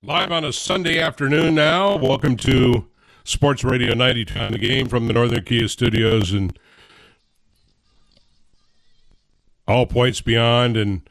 Live on a Sunday afternoon now. Welcome to Sports Radio 92 on the Game from the Northern Kia Studios and all points beyond. And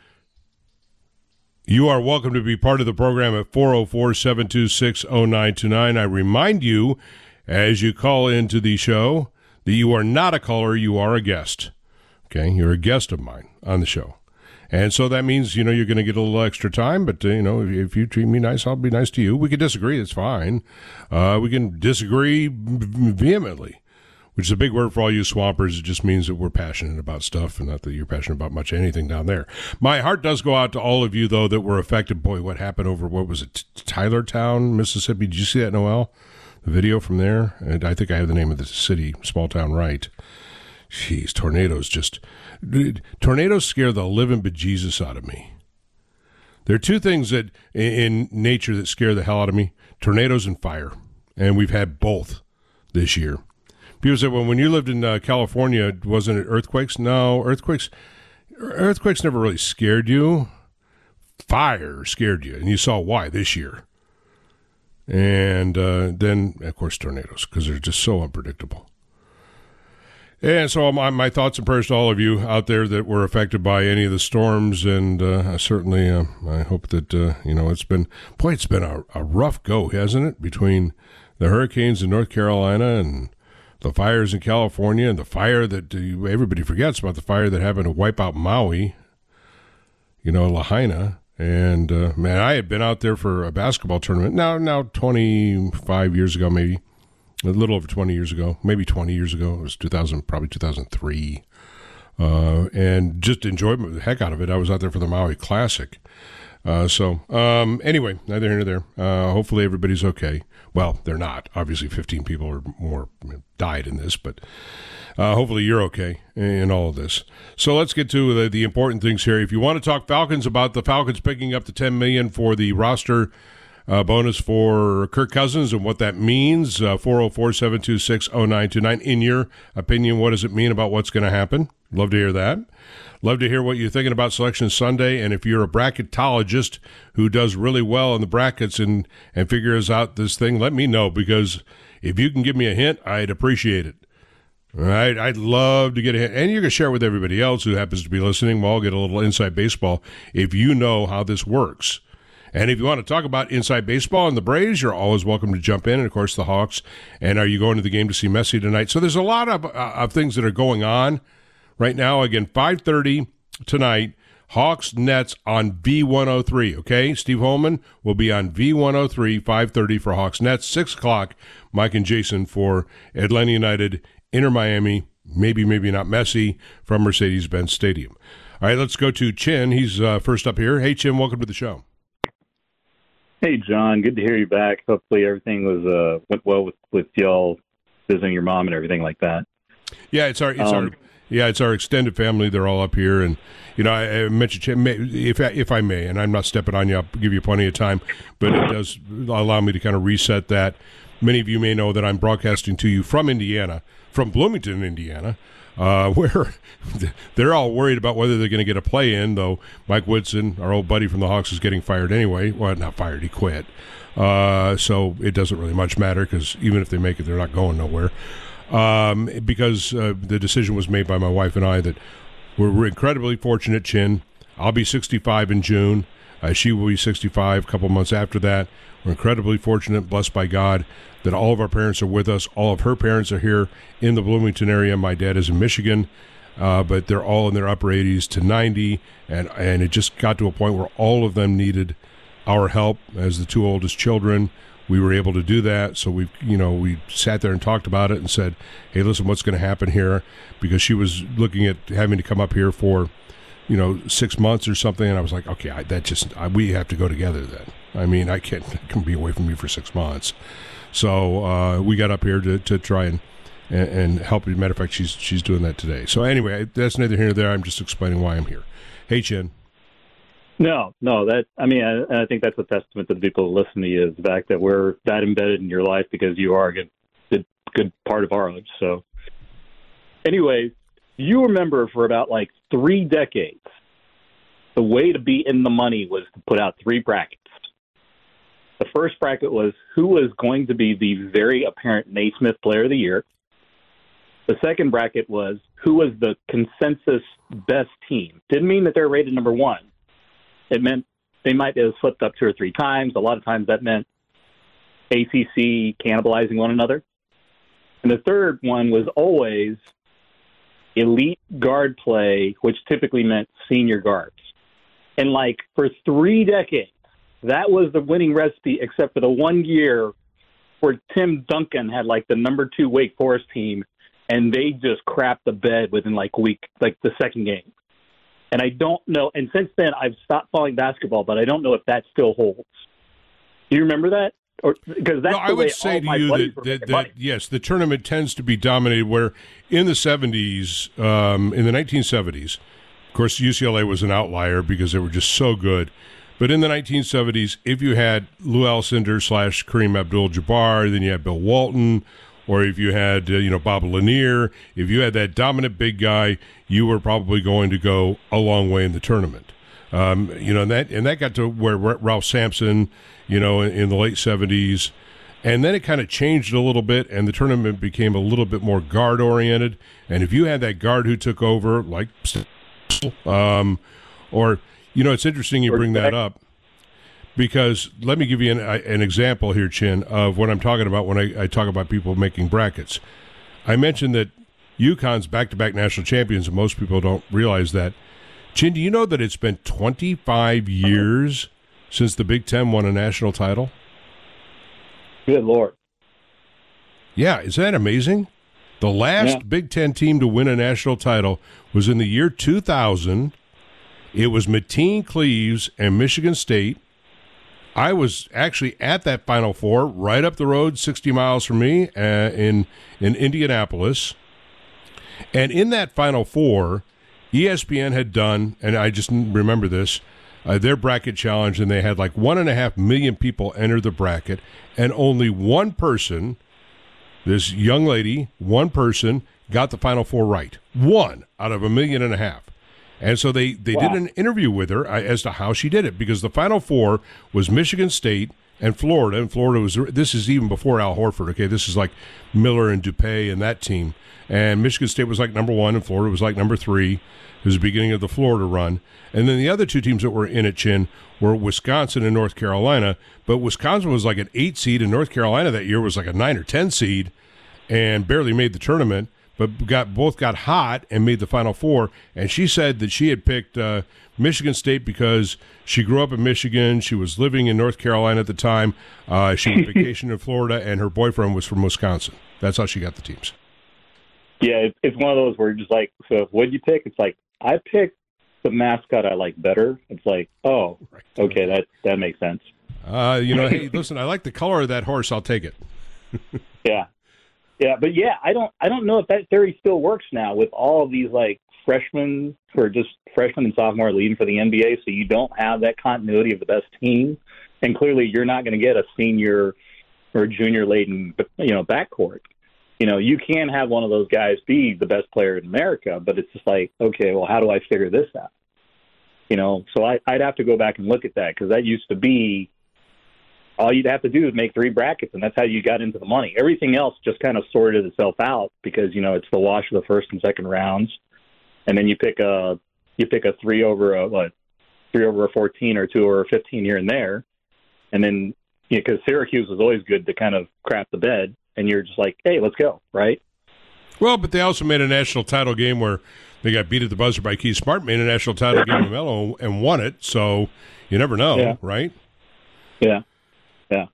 you are welcome to be part of the program at 404-726-0929. I remind you, as you call into the show, that you are not a caller, you are a guest. Okay, you're a guest of mine on the show. And so that means, you're going to get a little extra time, but, if you treat me nice, I'll be nice to you. We can disagree, it's fine. We can disagree vehemently, which is a big word for all you swampers. It just means that we're passionate about stuff, and not that you're passionate about much anything down there. My heart does go out to all of you, though, that were affected. Boy, what happened over, what was it, Tylertown, Mississippi? Did you see that, Noel? The video from there? And I think I have the name of the city, small town, right. Jeez, tornadoes scare the living bejesus out of me. There are two things that in nature that scare the hell out of me: tornadoes and fire. And we've had both this year. People say, well, when you lived in California, wasn't it earthquakes? No, earthquakes never really scared you. Fire scared you, and you saw why this year. And then, of course, tornadoes, because they're just so unpredictable. And so my thoughts and prayers to all of you out there that were affected by any of the storms, and certainly I hope that, it's been a rough go, hasn't it, between the hurricanes in North Carolina and the fires in California, and the fire that everybody forgets about, the fire that happened to wipe out Maui, Lahaina. And, man, I had been out there for a basketball tournament now 25 years ago, maybe. A little over 20 years ago, maybe 20 years ago. It was 2003. And just enjoyed the heck out of it. I was out there for the Maui Classic. Anyway, neither here nor there. Hopefully everybody's okay. Well, they're not. Obviously 15 people or more died in this, but hopefully you're okay in all of this. So let's get to the important things here. If you want to talk Falcons, about the Falcons picking up the $10 million for the roster bonus for Kirk Cousins and what that means, 404-726-0929. In your opinion, what does it mean about what's going to happen? Love to hear that. Love to hear what you're thinking about Selection Sunday. And if you're a bracketologist who does really well in the brackets and figures out this thing, let me know, because if you can give me a hint, I'd appreciate it. All right, I'd love to get a hint. And you can share with everybody else who happens to be listening. We'll all get a little inside baseball if you know how this works. And if you want to talk about inside baseball and the Braves, you're always welcome to jump in. And, of course, the Hawks. And are you going to the game to see Messi tonight? So there's a lot of things that are going on right now. Again, 5:30 tonight, Hawks-Nets on V103, okay? Steve Holman will be on V103, 5:30 for Hawks-Nets, 6 o'clock, Mike and Jason for Atlanta United, Inter Miami, maybe not Messi, from Mercedes-Benz Stadium. All right, let's go to Chin. He's first up here. Hey, Chin, welcome to the show. Hey, John. Good to hear you back. Hopefully everything went well with y'all visiting your mom and everything like that. Yeah, it's our extended family. They're all up here, and I mentioned, if I may, and I'm not stepping on you, I'll give you plenty of time, but it does allow me to kind of reset that. Many of you may know that I'm broadcasting to you from Indiana, from Bloomington, Indiana, where they're all worried about whether they're going to get a play in, though Mike Woodson, our old buddy from the Hawks, is getting fired anyway. Well, not fired, he quit. So it doesn't really much matter, because even if they make it, they're not going nowhere. Because the decision was made by my wife and I that we're incredibly fortunate, Chin. I'll be 65 in June. She will be 65 a couple months after that. We're incredibly fortunate, blessed by God, that all of our parents are with us. All of her parents are here in the Bloomington area. My dad is in Michigan, but they're all in their upper 80s to 90, and it just got to a point where all of them needed our help as the two oldest children. We were able to do that, so we sat there and talked about it and said, hey, listen, what's going to happen here? Because she was looking at having to come up here for 6 months or something, and I was like, okay, we have to go together then. I mean, I can't be away from you for 6 months. So we got up here to try and help. As a matter of fact, she's doing that today. So anyway, that's neither here nor there. I'm just explaining why I'm here. Hey, Chin. No, I think that's a testament to the people who listen to you, is the fact that we're that embedded in your life, because you are a good part of our lives. So anyways, you remember for about 3 decades, the way to be in the money was to put out 3 brackets. The first bracket was who was going to be the very apparent Naismith Player of the Year. The second bracket was who was the consensus best team. Didn't mean that they're rated number one. It meant they might have slipped up 2 or 3 times. A lot of times that meant ACC cannibalizing one another. And the third one was always elite guard play, which typically meant senior guards. And like for 3 decades, that was the winning recipe, except for the 1 year where Tim Duncan had like the number 2 Wake Forest team, and they just crapped the bed within like the second game. And I don't know. And since then, I've stopped following basketball, but I don't know if that still holds. Do you remember that? Or because that's I would say to you that yes, the tournament tends to be dominated. Where in the 70s, in the 1970s, of course, UCLA was an outlier because they were just so good. But in the 1970s, if you had Lou Alcindor / Kareem Abdul-Jabbar, then you had Bill Walton, or if you had Bob Lanier, if you had that dominant big guy, you were probably going to go a long way in the tournament. And that got to where Ralph Sampson, in the late 70s, and then it kind of changed a little bit, and the tournament became a little bit more guard oriented. And if you had that guard who took over, like, it's interesting you bring that up, because let me give you an example here, Chin, of what I'm talking about when I talk about people making brackets. I mentioned that UConn's back-to-back national champions, and most people don't realize that. Chin, do you know that it's been 25 years since the Big Ten won a national title? Good Lord. Yeah, is that amazing? The last Big Ten team to win a national title was in the year 2000. It was Mateen Cleaves and Michigan State. I was actually at that Final Four right up the road 60 miles from me in Indianapolis. And in that Final Four, ESPN had done, and I just remember this, their bracket challenge, and they had like 1.5 million people enter the bracket, and only one person, this young lady, one person, got the Final Four right. 1 out of 1.5 million. And so they did an interview with her as to how she did it, because the Final Four was Michigan State and Florida. And Florida was, this is even before Al Horford, okay? This is like Miller and Dupay and that team. And Michigan State was like number 1, and Florida was like number 3. It was the beginning of the Florida run. And then the other 2 teams that were in it, Chin, were Wisconsin and North Carolina. But Wisconsin was like an 8 seed, and North Carolina that year was like a 9 or 10 seed and barely made the tournament. But both got hot and made the Final Four. And she said that she had picked Michigan State because she grew up in Michigan. She was living in North Carolina at the time. She was vacationing in Florida, and her boyfriend was from Wisconsin. That's how she got the teams. Yeah, it's one of those where you're just like, so what'd you pick? It's like, I picked the mascot I like better. It's like, oh, okay, that makes sense. Hey, listen, I like the color of that horse. I'll take it. Yeah. Yeah, but I don't know if that theory still works now with all of these like freshmen who are just freshmen and sophomore leading for the NBA. So you don't have that continuity of the best team, and clearly you're not going to get a senior or junior laden backcourt. You can have one of those guys be the best player in America, but it's just like, okay, well, how do I figure this out? So I'd have to go back and look at that, because that used to be all you'd have to do is make 3 brackets, and that's how you got into the money. Everything else just kind of sorted itself out because, it's the wash of the first and second rounds. And then you pick a 3 over a 14 or 2 over a 15 here and there. And then, because Syracuse was always good to kind of crap the bed, and you're just like, hey, let's go, right? Well, but they also made a national title game where they got beat at the buzzer by Keith Smart, made a national title game with Melo and won it. So you never know, right? Yeah. Yeah.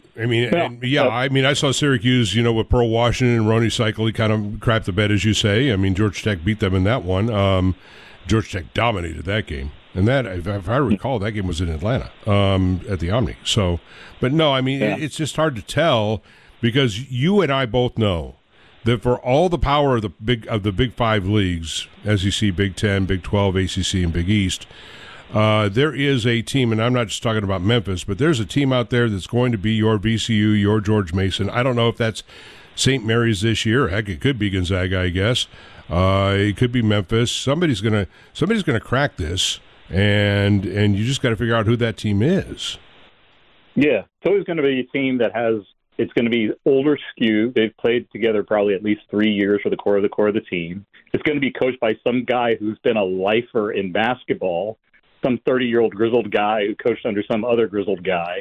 I saw Syracuse, with Pearl Washington and Ronnie Cycle. He kind of crapped the bed, as you say. I mean, Georgia Tech beat them in that one. Georgia Tech dominated that game. And that, if I recall, that game was in Atlanta at the Omni. So, but no, it's just hard to tell, because you and I both know that for all the power of the Big 5 leagues, SEC, Big 10, Big 12, ACC, and Big East, there is a team, and I'm not just talking about Memphis, but there's a team out there that's going to be your VCU, your George Mason. I don't know if that's St. Mary's this year. Heck, it could be Gonzaga, I guess. It could be Memphis. Somebody's gonna crack this, and you just got to figure out who that team is. Yeah, it's always going to be a team that has. It's going to be older skew. They've played together probably at least 3 years for the core of the team. It's going to be coached by some guy who's been a lifer in basketball, some 30-year-old grizzled guy who coached under some other grizzled guy,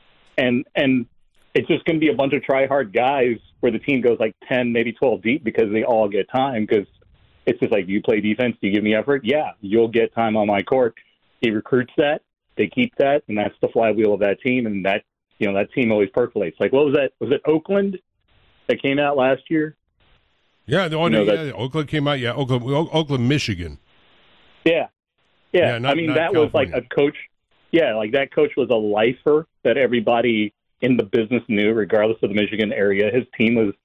and it's just going to be a bunch of try-hard guys where the team goes like 10, maybe 12 deep because they all get time. Because it's just like, you play defense, do you give me effort? Yeah, you'll get time on my court. He recruits that, they keep that, and that's the flywheel of that team, and that. That team always percolates. Like, what was that? Was it Oakland that came out last year? Yeah, Oakland came out. Yeah, Oakland, Michigan. Yeah. Not that California. Was like a coach. Yeah, like that coach was a lifer that everybody in the business knew, regardless of the Michigan area. His team was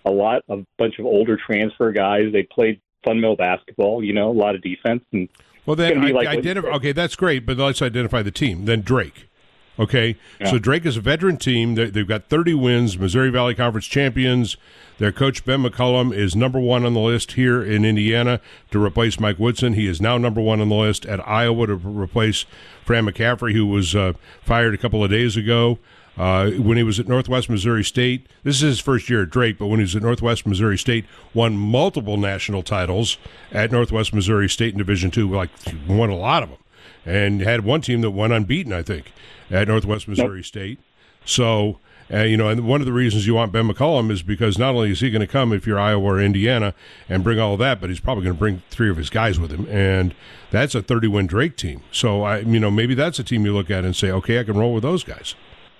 a bunch of older transfer guys. They played fundamental basketball. A lot of defense. And well, then okay, that's great. But let's identify the team. Then Drake. Okay, yeah. So Drake is a veteran team. They've got 30 wins, Missouri Valley Conference champions. Their coach, Ben McCullum, is number one on the list here in Indiana to replace Mike Woodson. He is now number one on the list at Iowa to replace Fran McCaffrey, who was fired a couple of days ago. When he was at Northwest Missouri State, this is his first year at Drake, but when he was at Northwest Missouri State, won multiple national titles at Northwest Missouri State in Division II, won a lot of them, and had one team that went unbeaten, I think, at Northwest Missouri State. So, and one of the reasons you want Ben McCullum is because not only is he going to come if you're Iowa or Indiana and bring all of that, but he's probably going to bring 3 of his guys with him, and that's a 30-win Drake team. So, maybe that's a team you look at and say, okay, I can roll with those guys.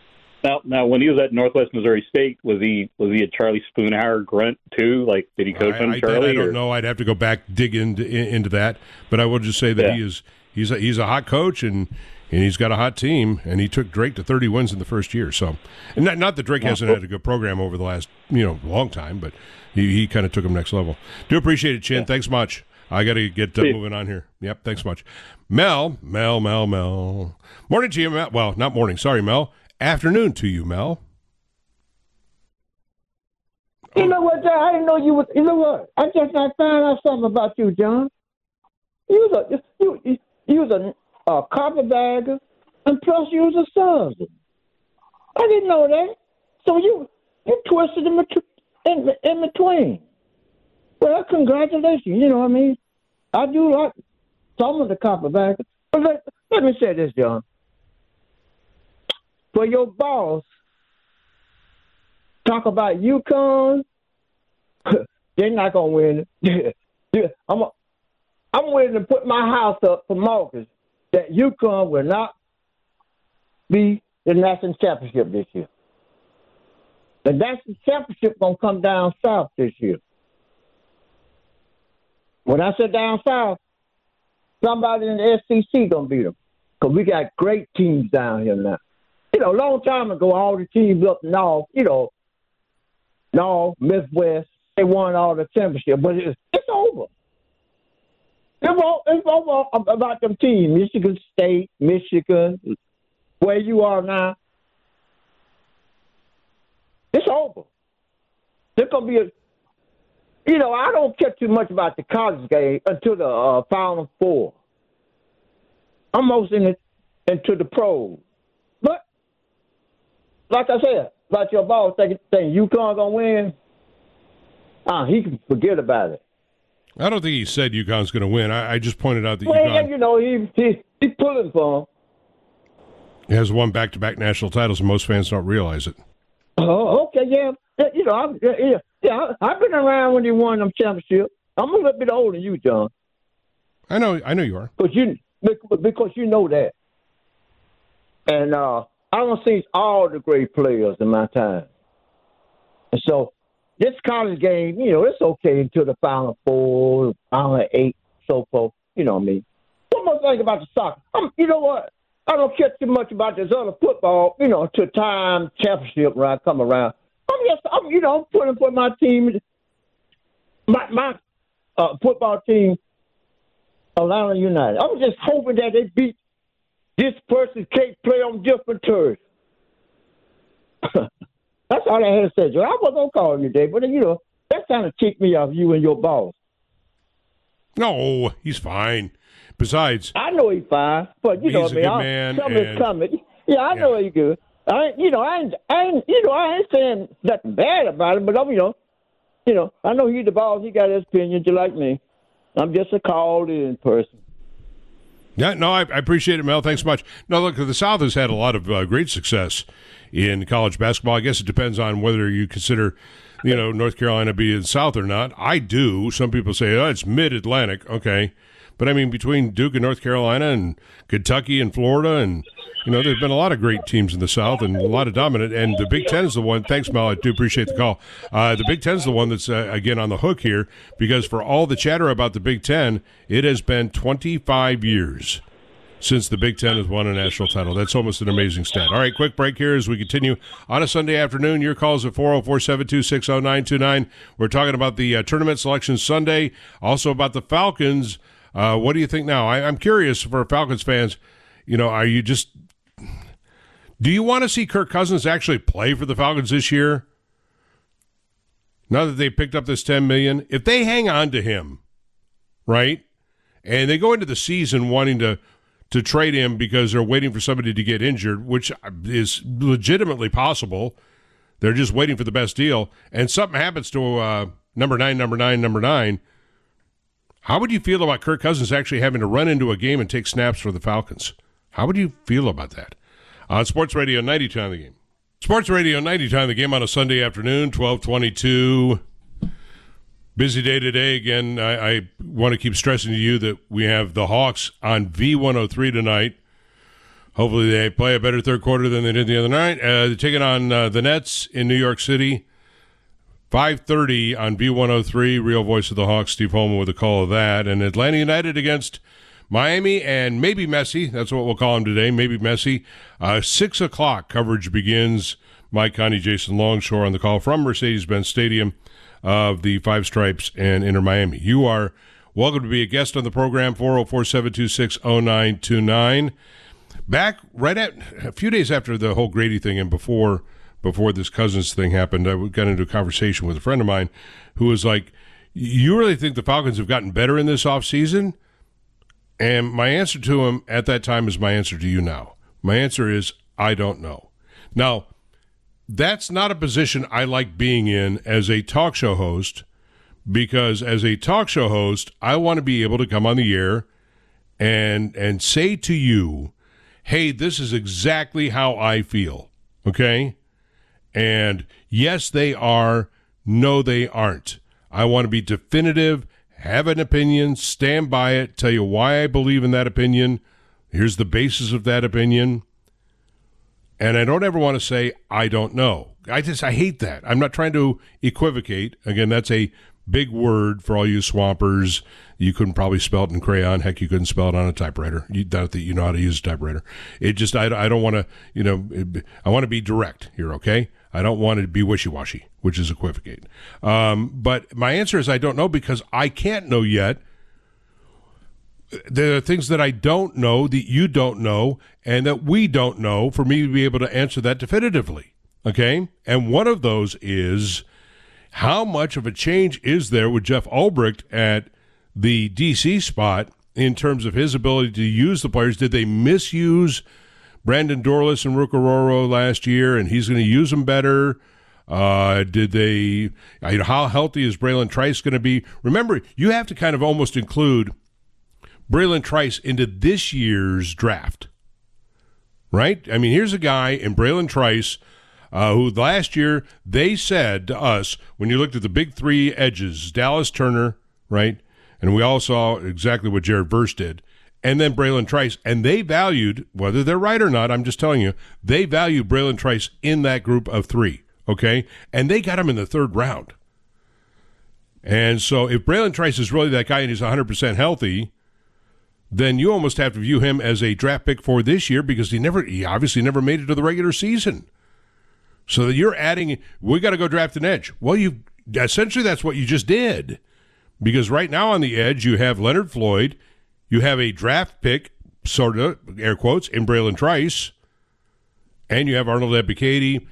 Now, when he was at Northwest Missouri State, was he a Charlie Spoonhour grunt too? Like, did he coach on Charlie? I don't know. I'd have to go back dig into that, but I will just say that he's a hot coach and he's got a hot team, and he took Drake to 30 wins in the first year. So, and not that Drake hasn't had a good program over the last long time, but he kind of took him next level. Do appreciate it, Chin. Yeah. Thanks much. I got to get moving on here. Yep, thanks much. Mel. Morning to you, Mel. Well, not morning. Sorry, Mel. Afternoon to you, Mel. You know what, John? I didn't know you was. You know what? I just found out something about you, John. You was a carpetbagger, and plus you was a son. I didn't know that. So you twisted in between. Well, congratulations. You know what I mean? I do like some of the carpetbaggers. But let me say this, John. For your boss, talk about UConn, they're not going to win. I'm willing to put my house up for Marcus that UConn will not be the national championship this year. The national championship going to come down south this year. When I said down south, somebody in the SEC going to beat them. Because we got great teams down here now. A long time ago, all the teams up north, north, Midwest, they won all the championship. But it's over. It's over about them teams. Michigan State, Michigan, where you are now. It's over. There's going to be I don't care too much about the college game until the Final Four. I'm most into the pros. But, like I said, about your boss think UConn going to win, he can forget about it. I don't think he said UConn's going to win. I just pointed out that UConn... he's pulling for him. He has won back-to-back national titles, and most fans don't realize it. Oh, okay, yeah. I've been around when he won them championships. I'm a little bit older than you, John. I know you are. Because you know that. And I don't see all the great players in my time. And so this college game, it's okay until the Final Four, Final 8, so forth. You know what I mean? One more thing about the soccer. You know what? I don't care too much about this other football, to time championship when I come around. I'm putting for my team, my football team, Atlanta United. I'm just hoping that they beat this person can't play on different turfs. That's all I had to say, Joe. I wasn't going to call you today, but, that kind of ticked me off, you and your boss. No, he's fine. Besides, I know he's fine, but he's a good man. Something's coming. Yeah, I know he's good. I ain't saying nothing bad about it, but I'm, I know he's the boss. He got his opinion just like me. I'm just a called-in person. Yeah, no, I appreciate it, Mel. Thanks so much. No, look, the South has had a lot of great success in college basketball. I guess it depends on whether you consider, North Carolina being South or not. I do. Some people say, oh, it's mid-Atlantic. Okay. But, I mean, between Duke and North Carolina and Kentucky and Florida and, there's been a lot of great teams in the South and a lot of dominant. And the Big Ten is the one. Thanks, Mel. I do appreciate the call. The Big Ten is the one that's, again, on the hook here because for all the chatter about the Big Ten, it has been 25 years since the Big Ten has won a national title. That's almost an amazing stat. All right, quick break here as we continue on a Sunday afternoon. Your calls at 404-726-0929. We're talking about the tournament selection Sunday, also about the Falcons. What do you think now? I'm curious for Falcons fans, are you just – do you want to see Kirk Cousins actually play for the Falcons this year? Now that they picked up this $10 million, if they hang on to him, right, and they go into the season wanting to trade him because they're waiting for somebody to get injured, which is legitimately possible. They're just waiting for the best deal, and something happens to number nine. How would you feel about Kirk Cousins actually having to run into a game and take snaps for the Falcons? How would you feel about that? On Sports Radio 92 on the Game. Sports Radio 92 on the Game on a Sunday afternoon, 12:22. Busy day today. Again, I want to keep stressing to you that we have the Hawks on V103 tonight. Hopefully they play a better third quarter than they did the other night. They're taking on the Nets in New York City. 5:30 on V103, Real Voice of the Hawks, Steve Holman with a call of that. And Atlanta United against Miami and maybe Messi. That's what we'll call him today, maybe Messi. 6 o'clock coverage begins. Mike Connie, Jason Longshore on the call from Mercedes-Benz Stadium of the Five Stripes and Inter Miami. You are welcome to be a guest on the program, 404-726-0929. Back right at a few days after the whole Grady thing and before this Cousins thing happened, I got into a conversation with a friend of mine who was like, you really think the Falcons have gotten better in this offseason? And my answer to him at that time is my answer to you now. My answer is, I don't know. Now, that's not a position I like being in as a talk show host, because as a talk show host, I want to be able to come on the air and say to you, hey, this is exactly how I feel, okay? And yes, they are. No, they aren't. I want to be definitive, have an opinion, stand by it, tell you why I believe in that opinion. Here's the basis of that opinion. And I don't ever want to say, I don't know. I hate that. I'm not trying to equivocate. Again, that's a big word for all you swampers. You couldn't probably spell it in crayon. Heck, you couldn't spell it on a typewriter. Not that you know how to use a typewriter. It just, I don't want to, I want to be direct here, okay? I don't want to be wishy-washy, which is equivocate. But my answer is I don't know, because I can't know yet. There are things that I don't know, that you don't know, and that we don't know for me to be able to answer that definitively, okay? And one of those is, how much of a change is there with Jeff Ulbrich at the D.C. spot in terms of his ability to use the players? Did they misuse Brandon Dorlus and Rukaroro last year, and he's going to use them better? Did they? How healthy is Braylon Trice going to be? Remember, you have to kind of almost include Braylon Trice into this year's draft, right? I mean, here's a guy in Braylon Trice who last year they said to us, when you looked at the big three edges, Dallas Turner, right? And we all saw exactly what Jared Verse did. And then Braylon Trice, and they valued, whether they're right or not, I'm just telling you, they valued Braylon Trice in that group of three, okay? And they got him in the third round. And so if Braylon Trice is really that guy and he's 100% healthy, then you almost have to view him as a draft pick for this year, because he obviously never made it to the regular season. So that you're adding, we got to go draft an edge. Well, essentially that's what you just did, because right now on the edge you have Leonard Floyd, you have a draft pick, sort of, air quotes, in Braylon Trice, and you have Arnold Ebiketie,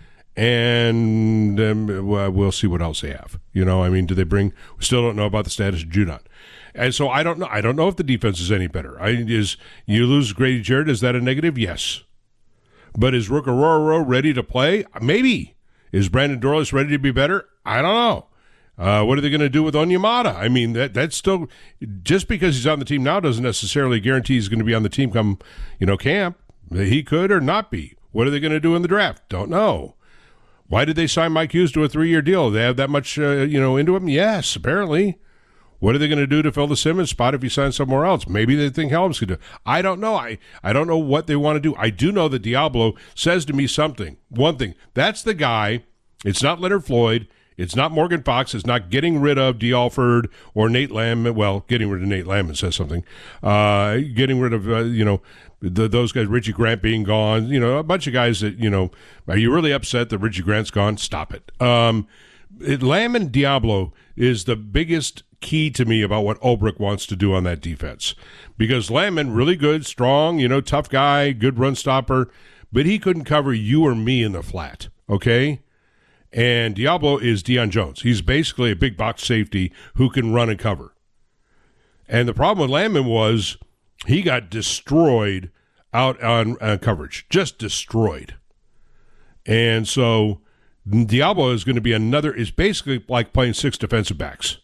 and we'll see what else they have. Do they bring? We still don't know about the status of Judon. And so I don't know. I don't know if the defense is any better. You lose Grady Jarrett, is that a negative? Yes. But is Rookeroro ready to play? Maybe. Is Brandon Dorlus ready to be better? I don't know. What are they going to do with Onyemata? I mean, that's still, just because he's on the team now doesn't necessarily guarantee he's going to be on the team come, camp. He could or not be. What are they going to do in the draft? Don't know. Why did they sign Mike Hughes to a 3-year deal? They have that much, into him? Yes, apparently. What are they going to do to fill the Simmons spot if he signs somewhere else? Maybe they think Helms could do it. I don't know. I don't know what they want to do. I do know that Diablo says to me one thing. That's the guy. It's not Leonard Floyd. It's not Morgan Fox. It's not getting rid of D. Alford or Nate Landman. Well, getting rid of Nate Landman says something. Getting rid of, those guys, Richie Grant being gone. A bunch of guys that, are you really upset that Richie Grant's gone? Stop it. Landman Diablo is the biggest key to me about what Ulbrich wants to do on that defense. Because Landman, really good, strong, tough guy, good run stopper, but he couldn't cover you or me in the flat, okay? And Diablo is Deion Jones. He's basically a big box safety who can run and cover. And the problem with Landman was he got destroyed out on coverage, just destroyed. And so Diablo is going to be is basically like playing 6 defensive backs.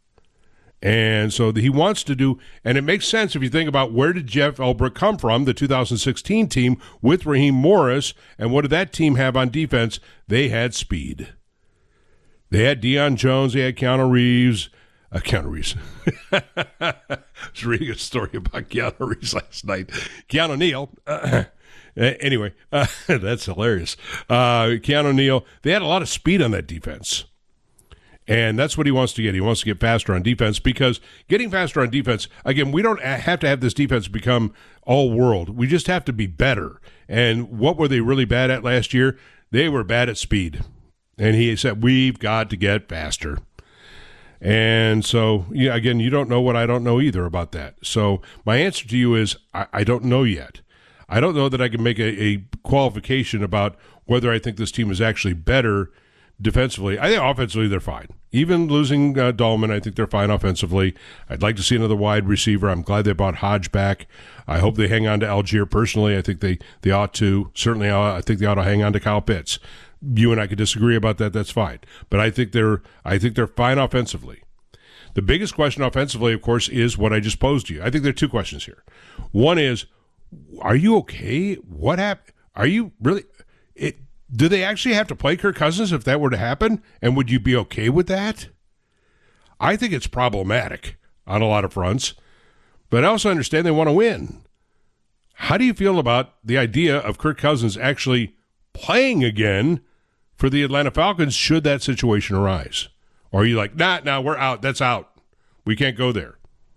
And so he wants to do, and it makes sense if you think about where did Jeff Ulbrich come from, the 2016 team with Raheem Morris, and what did that team have on defense? They had speed. They had Deion Jones, they had Keanu Reeves. Keanu Reeves. I was reading a story about Keanu Reeves last night. Keanu Neal. Anyway, that's hilarious. Keanu Neal. They had a lot of speed on that defense. And that's what he wants to get. He wants to get faster on defense because getting faster on defense, again, we don't have to have this defense become all world. We just have to be better. And what were they really bad at last year? They were bad at speed. And he said, we've got to get faster. And so, again, you don't know what I don't know either about that. So my answer to you is I don't know yet. I don't know that I can make a qualification about whether I think this team is actually better defensively. I think offensively they're fine. Even losing Dahlman, I think they're fine offensively. I'd like to see another wide receiver. I'm glad they brought Hodge back. I hope they hang on to Algier personally. I think they ought to. Certainly, I think they ought to hang on to Kyle Pitts. You and I could disagree about that. That's fine. But I think they're fine offensively. The biggest question offensively, of course, is what I just posed to you. I think there are 2 questions here. One is, are you okay? What happened? Are you really? Do they actually have to play Kirk Cousins if that were to happen? And would you be okay with that? I think it's problematic on a lot of fronts, but I also understand they want to win. How do you feel about the idea of Kirk Cousins actually playing again for the Atlanta Falcons should that situation arise? Or are you like, nah, we're out. That's out. We can't go there.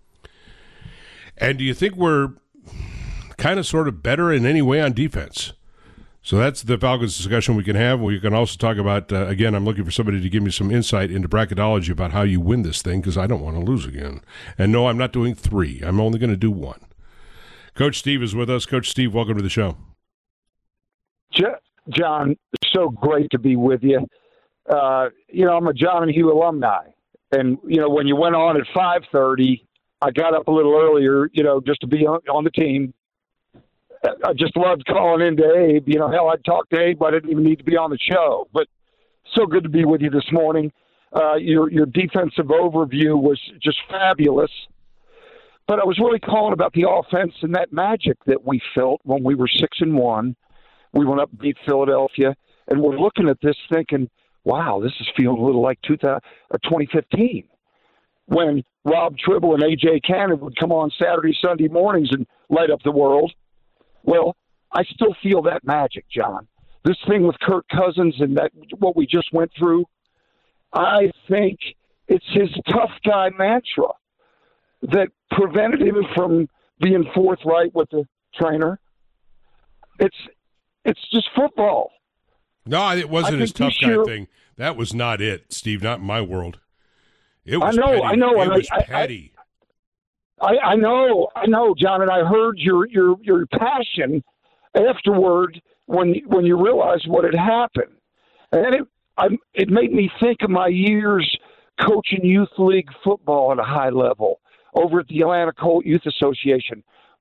And do you think we're kind of sort of better in any way on defense? So that's the Falcons discussion we can have. We can also talk about, again, I'm looking for somebody to give me some insight into bracketology about how you win this thing because I don't want to lose again. And no, I'm not doing 3. I'm only going to do 1. Coach Steve is with us. Coach Steve, welcome to the show. John, so great to be with you. I'm a John and Hugh alumni. And, when you went on at 5:30, I got up a little earlier, just to be on the team. I just loved calling into Abe. Hell, I'd talk to Abe, but I didn't even need to be on the show. But so good to be with you this morning. Your defensive overview was just fabulous. But I was really calling about the offense and that magic that we felt when we were 6-1. We went up and beat Philadelphia, and we're looking at this thinking, wow, this is feeling a little like 2015 when Rob Tribble and A.J. Cannon would come on Saturday, Sunday mornings and light up the world. Well, I still feel that magic, John. This thing with Kirk Cousins and that what we just went through, I think it's his tough guy mantra that prevented him from being forthright with the trainer. It's just football. No, it wasn't his tough guy thing. That was not it, Steve. Not in my world. It was I know. It was petty. I know, John, and I heard your passion afterward when you realized what had happened, and it made me think of my years coaching youth league football at a high level over at the Atlanta Colt Youth Association,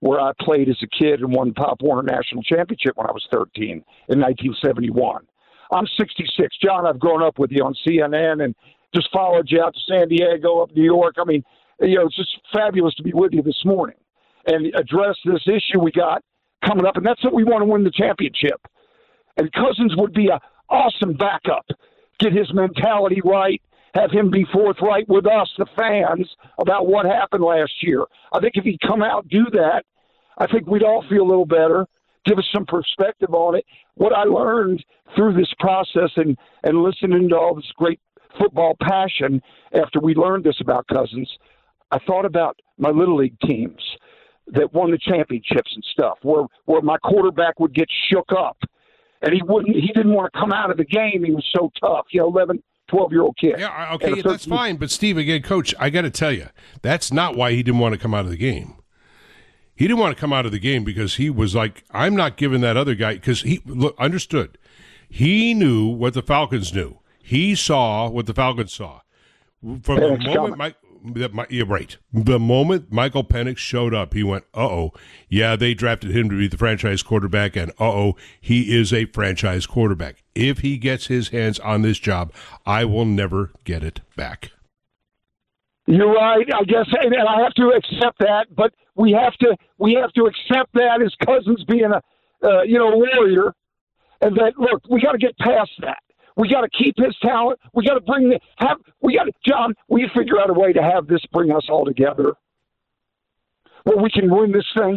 where I played as a kid and won Pop Warner National Championship when I was 13 in 1971. I'm 66. John, I've grown up with you on CNN and just followed you out to San Diego, up New York. I mean, it's just fabulous to be with you this morning and address this issue we got coming up. And that's what we want to win the championship. And Cousins would be an awesome backup. Get his mentality right, have him be forthright with us, the fans, about what happened last year. I think if he'd come out and do that, I think we'd all feel a little better, give us some perspective on it. What I learned through this process and listening to all this great football passion after we learned this about Cousins, I thought about my Little League teams that won the championships and stuff, where my quarterback would get shook up. And he didn't want to come out of the game. He was so tough, 11, 12-year-old kid. Yeah, okay, that's fine. But, Steve, again, Coach, I got to tell you, that's not why he didn't want to come out of the game. He didn't want to come out of the game because he was like, I'm not giving that other guy, because he understood. He knew what the Falcons knew. He saw what the Falcons saw. From the moment you're right. The moment Michael Penix showed up, he went, yeah, they drafted him to be the franchise quarterback, and he is a franchise quarterback. If he gets his hands on this job, I will never get it back. You're right, I guess, and I have to accept that, but we have to accept that as Cousins being a warrior, and that, look, we got to get past that. We got to keep his talent. We got to John, we figure out a way to have this bring us all together where we can win this thing.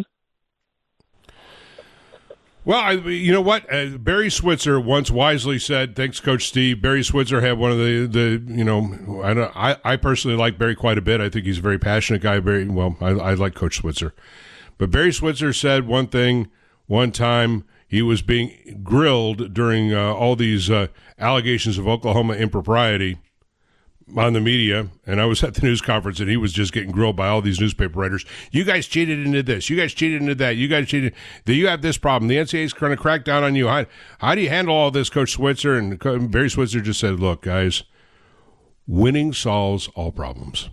Well, you know what? Barry Switzer once wisely said, thanks, Coach Steve. Barry Switzer had one of I personally like Barry quite a bit. I think he's a very passionate guy. I like Coach Switzer. But Barry Switzer said one thing one time. He was being grilled during all these allegations of Oklahoma impropriety on the media, and I was at the news conference, and he was just getting grilled by all these newspaper writers. You guys cheated into this. You guys cheated into that. You guys cheated. You have this problem. The NCAA is going to crack down on you. How do you handle all this, Coach Switzer? And Barry Switzer just said, look, guys, winning solves all problems.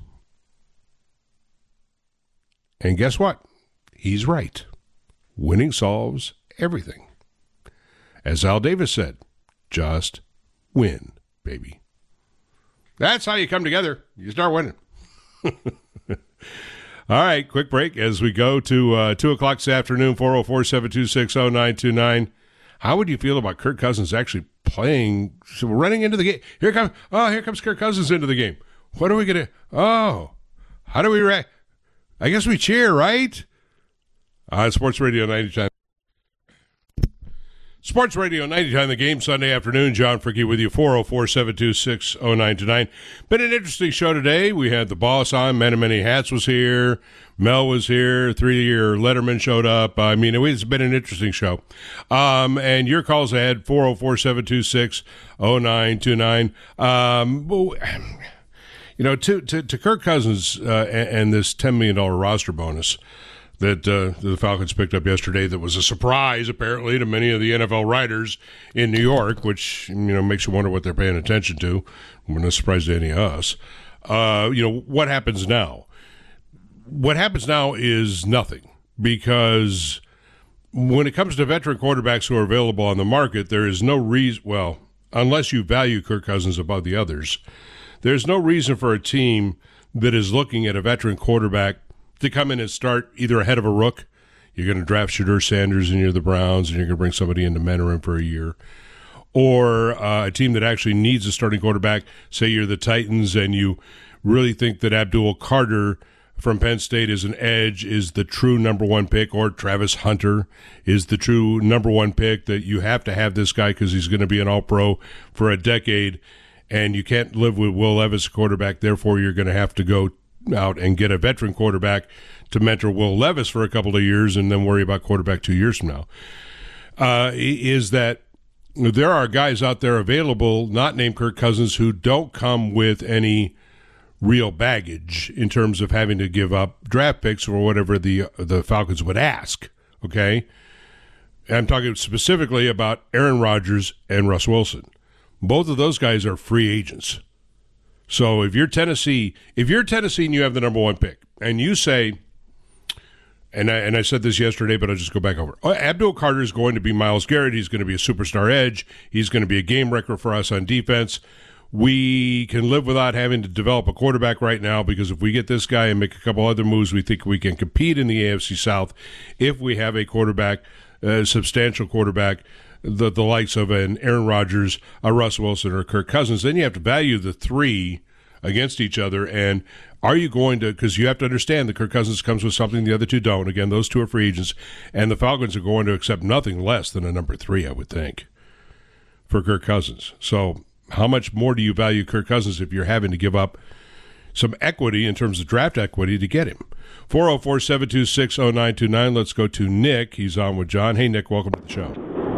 And guess what? He's right. Winning solves everything. As Al Davis said, just win, baby. That's how you come together. You start winning. All right, quick break as we go to 2 o'clock this afternoon, 404-726-0929. How would you feel about Kirk Cousins actually playing, running into the game? Here comes Kirk Cousins into the game. What are we going to, how do we react? I guess we cheer, right? Sports Radio 90 Sports Radio 90 The Game, Sunday afternoon. John Fricke with you, 404-726-0929. Been an interesting show today. We had the boss on. Man in Many Hats was here. Mel was here. 3-year Letterman showed up. I mean, it's been an interesting show. And your calls ahead, 404-726-0929. To Kirk Cousins and this $10 million roster bonus that the Falcons picked up yesterday, that was a surprise, apparently, to many of the NFL writers in New York, which, makes you wonder what they're paying attention to. We're not surprised to any of us. What happens now? What happens now is nothing, because when it comes to veteran quarterbacks who are available on the market, there is no reason, well, unless you value Kirk Cousins above the others, there's no reason for a team that is looking at a veteran quarterback to come in and start either ahead of a rook. You're going to draft Shedeur Sanders and you're the Browns, and you're going to bring somebody in to mentor him for a year. Or a team that actually needs a starting quarterback, say you're the Titans, and you really think that Abdul Carter from Penn State is an edge, is the true number one pick, or Travis Hunter is the true number one pick, that you have to have this guy because he's going to be an all-pro for a decade, and you can't live with Will Levis, quarterback, therefore you're going to have to go out and get a veteran quarterback to mentor Will Levis for a couple of years and then worry about quarterback 2 years from now, is that there are guys out there available, not named Kirk Cousins, who don't come with any real baggage in terms of having to give up draft picks or whatever the Falcons would ask, okay? I'm talking specifically about Aaron Rodgers and Russ Wilson. Both of those guys are free agents. So if you're Tennessee and you have the number one pick, and you say, and I said this yesterday, but I'll just go back over. Abdul Carter is going to be Myles Garrett. He's going to be a superstar edge. He's going to be a game wrecker for us on defense. We can live without having to develop a quarterback right now, because if we get this guy and make a couple other moves, we think we can compete in the AFC South if we have a quarterback, a substantial quarterback, the likes of an Aaron Rodgers, a Russ Wilson, or Kirk Cousins. Then you have to value the three against each other, and are you going to, because you have to understand that Kirk Cousins comes with something the other two don't. Again, those two are free agents, and the Falcons are going to accept nothing less than a number 3, I would think, for Kirk Cousins. So how much more do you value Kirk Cousins if you're having to give up some equity in terms of draft equity to get him? 404-726-0929. Let's go to Nick. He's on with John. Hey, Nick, welcome to the show.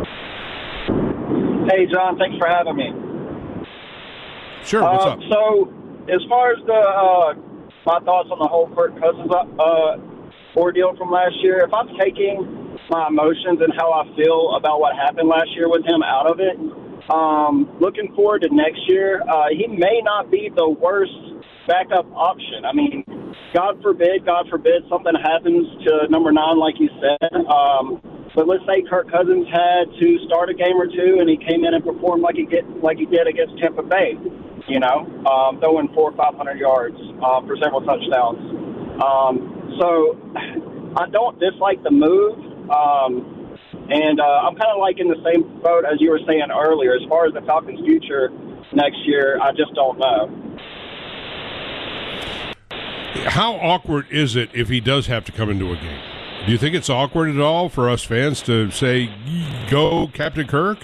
Hey, John, thanks for having me. Sure, what's up? So, as far as my thoughts on the whole Kirk Cousins ordeal from last year, if I'm taking my emotions and how I feel about what happened last year with him out of it, looking forward to next year, he may not be the worst backup option. I mean, God forbid something happens to number 9, like you said. But let's say Kirk Cousins had to start a game or two, and he came in and performed like he did against Tampa Bay. Throwing 400 or 500 yards for several touchdowns. So I don't dislike the move, and I'm kind of like in the same boat as you were saying earlier. As far as the Falcons' future next year, I just don't know. How awkward is it if he does have to come into a game? Do you think it's awkward at all for us fans to say, go Captain Kirk?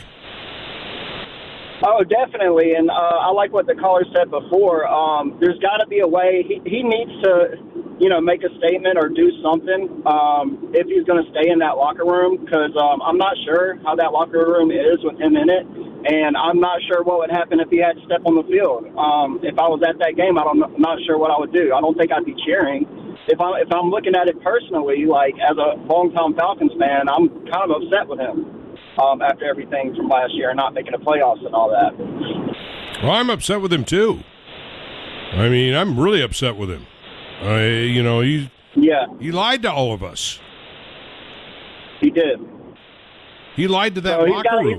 Oh, definitely, and I like what the caller said before. There's got to be a way. He needs to, make a statement or do something if he's going to stay in that locker room, because I'm not sure how that locker room is with him in it, and I'm not sure what would happen if he had to step on the field. If I was at that game, I'm not sure what I would do. I don't think I'd be cheering. If I'm looking at it personally, like as a longtime Falcons fan, I'm kind of upset with him. After everything from last year and not making the playoffs and all that. Well, I'm upset with him, too. I mean, I'm really upset with him. He lied to all of us. He did. He lied to that locker room.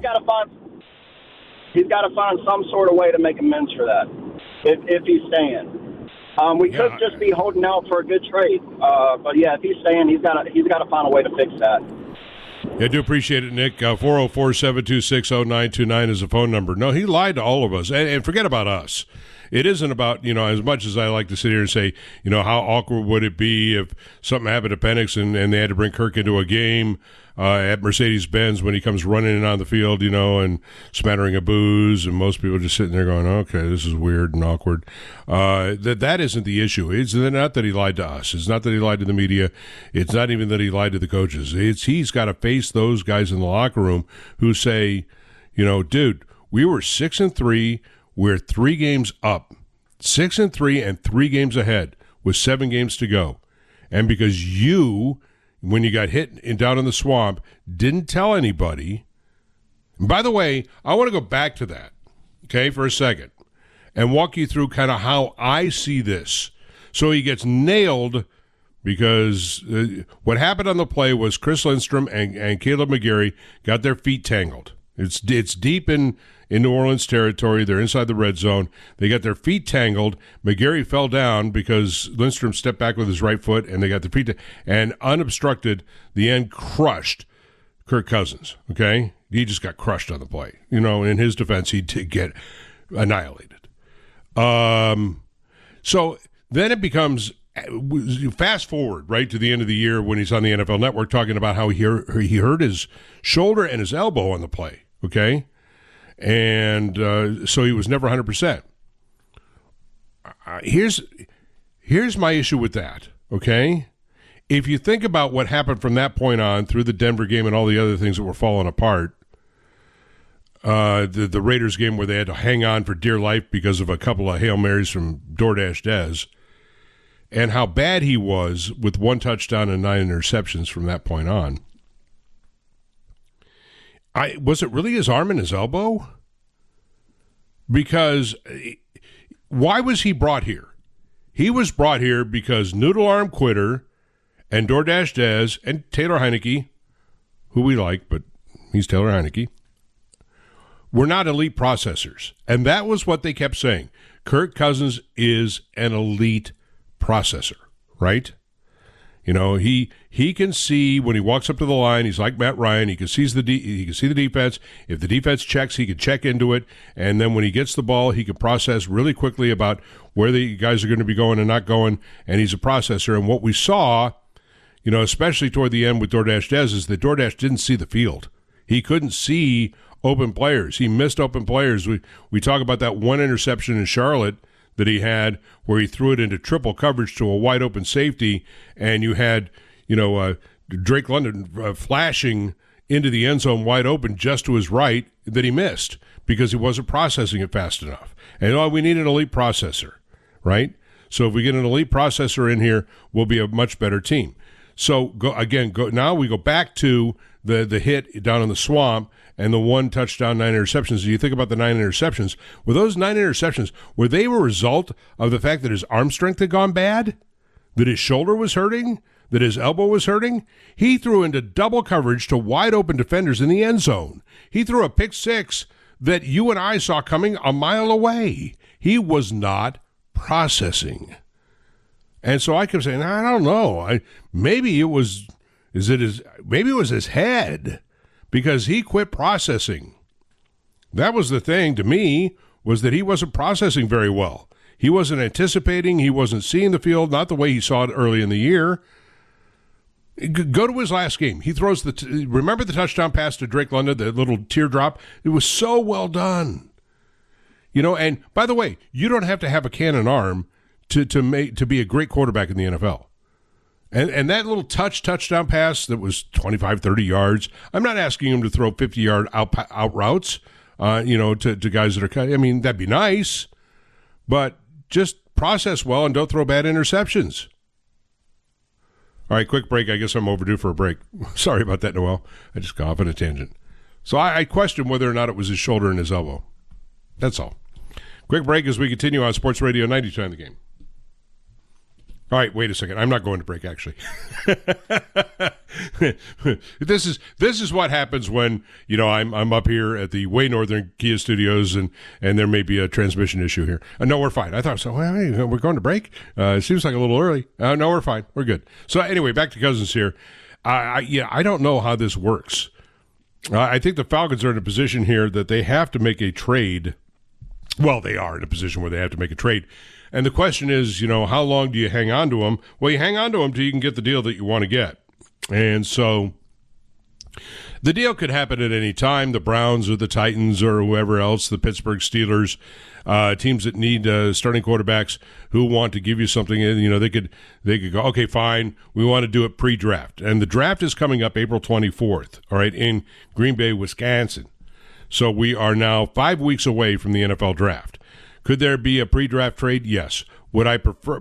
He's got to find some sort of way to make amends for that if he's staying. We could just be holding out for a good trade. But, yeah, if he's staying, he's got to find a way to fix that. I do appreciate it, Nick. 404-726-0929 is the phone number. No, he lied to all of us. And forget about us. It isn't about, as much as I like to sit here and say, how awkward would it be if something happened to Penix and they had to bring Kirk into a game at Mercedes-Benz when he comes running in on the field, and smattering of booze, and most people just sitting there going, okay, this is weird and awkward. That isn't the issue. It's not that he lied to us. It's not that he lied to the media. It's not even that he lied to the coaches. He's got to face those guys in the locker room who say, dude, we were 6-3. We're 3 games up. 6-3 and 3 games ahead with 7 games to go. And because you, when you got hit down in the swamp, didn't tell anybody. And by the way, I want to go back to that, okay, for a second, and walk you through kind of how I see this. So he gets nailed because what happened on the play was Chris Lindstrom and Caleb McGarry got their feet tangled. It's deep in New Orleans territory. They're inside the red zone. They got their feet tangled. McGarry fell down because Lindstrom stepped back with his right foot, and they got their feet and unobstructed, the end crushed Kirk Cousins, okay? He just got crushed on the play. In his defense, he did get annihilated. So then it becomes, fast forward, right, to the end of the year when he's on the NFL Network talking about how he hurt his shoulder and his elbow on the play, okay? And so he was never 100%. Here's my issue with that, okay? If you think about what happened from that point on through the Denver game and all the other things that were falling apart, the Raiders game where they had to hang on for dear life because of a couple of Hail Marys from DoorDash Dez, and how bad he was with 1 touchdown and 9 interceptions from that point on. Was it really his arm and his elbow? Because why was he brought here? He was brought here because Noodle Arm Quitter and DoorDash Dez and Taylor Heineke, who we like, but he's Taylor Heineke, were not elite processors. And that was what they kept saying. Kirk Cousins is an elite processor, right? You know, he can see when he walks up to the line. He's like Matt Ryan. He can see the defense. If the defense checks, he can check into it. And then when he gets the ball, he can process really quickly about where the guys are going to be going and not going. And he's a processor. And what we saw, you know, especially toward the end with DoorDash Dez, is that DoorDash didn't see the field. He couldn't see open players. He missed open players. We talk about that one interception in Charlotte that he had where he threw it into triple coverage to a wide open safety, and you had, you know, Drake London flashing into the end zone wide open just to his right that he missed because he wasn't processing it fast enough. And we need an elite processor, right? So if we get an elite processor in here, we'll be a much better team. So now we go back to the hit down in the swamp and the 1 touchdown, 9 interceptions. You think about the 9 interceptions. Were those 9 interceptions, were they a result of the fact that his arm strength had gone bad? That his shoulder was hurting? That his elbow was hurting? He threw into double coverage to wide open defenders in the end zone. He threw a pick six that you and I saw coming a mile away. He was not processing. And so I kept saying, I don't know. Maybe it was his head, because he quit processing. That was the thing to me, was that he wasn't processing very well. He wasn't anticipating. He wasn't seeing the field, not the way he saw it early in the year. Go to his last game. He throws remember the touchdown pass to Drake London, the little teardrop? It was so well done. You know, and by the way, you don't have to have a cannon arm to be a great quarterback in the NFL. And that little touchdown pass that was 25, 30 yards, I'm not asking him to throw 50-yard out routes, to guys that are cutting. I mean, that'd be nice, but just process well and don't throw bad interceptions. All right, quick break. I guess I'm overdue for a break. Sorry about that, Noel. I just got off on a tangent. So I question whether or not it was his shoulder and his elbow. That's all. Quick break as we continue on Sports Radio 92 The Game. All right, wait a second. I'm not going to break, actually. This is what happens when, you know, I'm up here at the Way Northern Kia Studios and there may be a transmission issue here. No, we're fine. I thought so. Well, hey, we're going to break. It seems like a little early. No, we're fine. We're good. So anyway, back to Cousins here. I don't know how this works. I think the Falcons are in a position here that they have to make a trade. Well, they are in a position where they have to make a trade. And the question is, you know, how long do you hang on to them? Well, you hang on to them till you can get the deal that you want to get. And so the deal could happen at any time. The Browns or the Titans or whoever else, the Pittsburgh Steelers, teams that need starting quarterbacks who want to give you something, you know, they could go, okay, fine, we want to do it pre-draft. And the draft is coming up April 24th, all right, in Green Bay, Wisconsin. So we are now 5 weeks away from the NFL draft. Could there be a pre-draft trade? Yes. Would I prefer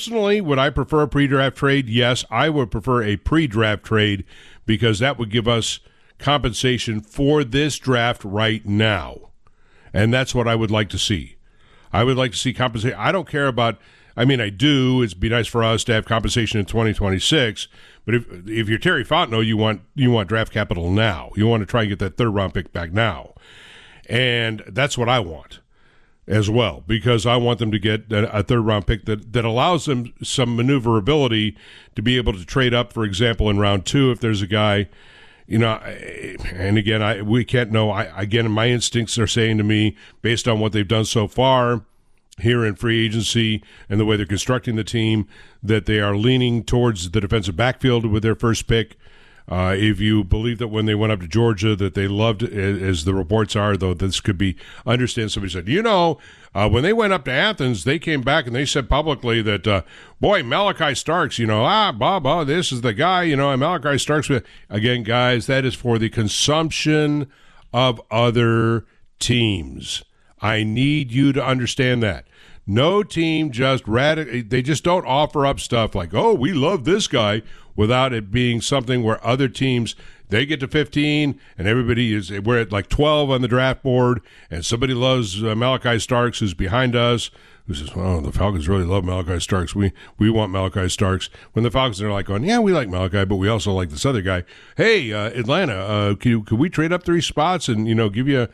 a pre-draft trade? Yes, I would prefer a pre-draft trade because that would give us compensation for this draft right now. And that's what I would like to see. I would like to see compensation. I don't care about, I mean, I do. It'd be nice for us to have compensation in 2026. But if you're Terry Fontenot, you want draft capital now. You want to try and get that third-round pick back now. And that's what I want as well, because I want them to get a third-round pick that allows them some maneuverability to be able to trade up, for example, in round 2 if there's a guy, you know, and again, we can't know. Again, my instincts are saying to me, based on what they've done so far here in free agency and the way they're constructing the team, that they are leaning towards the defensive backfield with their first pick. If you believe that when they went up to Georgia that they loved, as the reports are, though this could be, understand somebody said, you know, when they went up to Athens, they came back and they said publicly that, boy, Malachi Starks, you know, this is the guy, you know, and Malachi Starks. Again, guys, that is for the consumption of other teams. I need you to understand that. No team they just don't offer up stuff like, oh, we love this guy, without it being something where other teams, they get to 15, and we're at like 12 on the draft board, and somebody loves Malachi Starks, who's behind us, who says, "Oh, the Falcons really love Malachi Starks. We want Malachi Starks." When the Falcons are like going, "Yeah, we like Malachi, but we also like this other guy." Hey, Atlanta, could we trade up 3 spots and give you,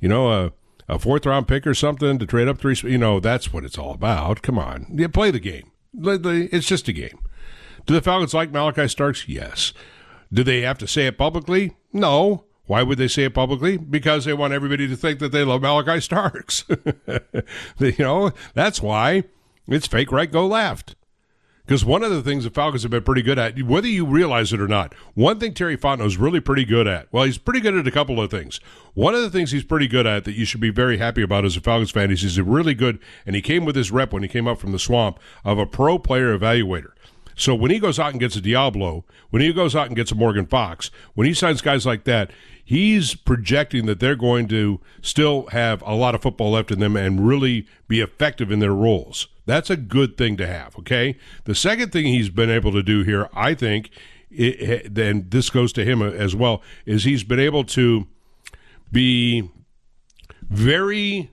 a 4th-round pick or something to trade up 3? That's what it's all about. Come on, play the game. It's just a game. Do the Falcons like Malachi Starks? Yes. Do they have to say it publicly? No. Why would they say it publicly? Because they want everybody to think that they love Malachi Starks. That's why. It's fake right, go left. Because one of the things the Falcons have been pretty good at, whether you realize it or not, one thing Terry Fontenot is really pretty good at, well, he's pretty good at a couple of things. One of the things he's pretty good at that you should be very happy about as a Falcons fan is he's really good, and he came with his rep when he came up from the swamp, of a pro player evaluator. So when he goes out and gets a Diablo, when he goes out and gets a Morgan Fox, when he signs guys like that, he's projecting that they're going to still have a lot of football left in them and really be effective in their roles. That's a good thing to have, okay? The second thing he's been able to do here, I think, then this goes to him as well, is he's been able to be very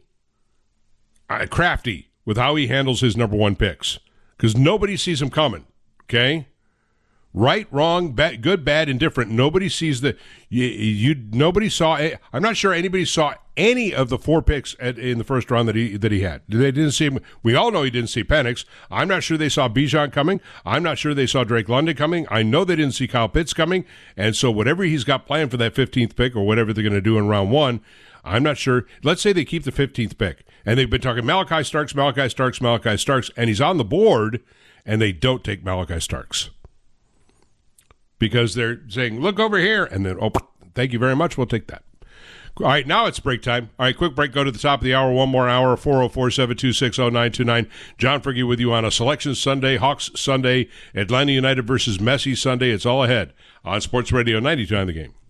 crafty with how he handles his number 1 picks, because nobody sees him coming. Okay, right, wrong, bad, good, bad, indifferent. Nobody sees nobody saw. I'm not sure anybody saw any of the 4 picks in the first round that he had. They didn't see him. We all know he didn't see Penix. I'm not sure they saw Bijan coming. I'm not sure they saw Drake London coming. I know they didn't see Kyle Pitts coming. And so whatever he's got planned for that 15th pick or whatever they're going to do in round 1, I'm not sure. Let's say they keep the 15th pick, and they've been talking Malachi Starks, and he's on the board. And they don't take Malachi Starks because they're saying, "Look over here," and then, "Oh, thank you very much. We'll take that." All right, now it's break time. All right, quick break. Go to the top of the hour. One more hour. 404-726-0929. John Fergie with you on a Selection Sunday, Hawks Sunday, Atlanta United versus Messi Sunday. It's all ahead on Sports Radio 92 on the Game.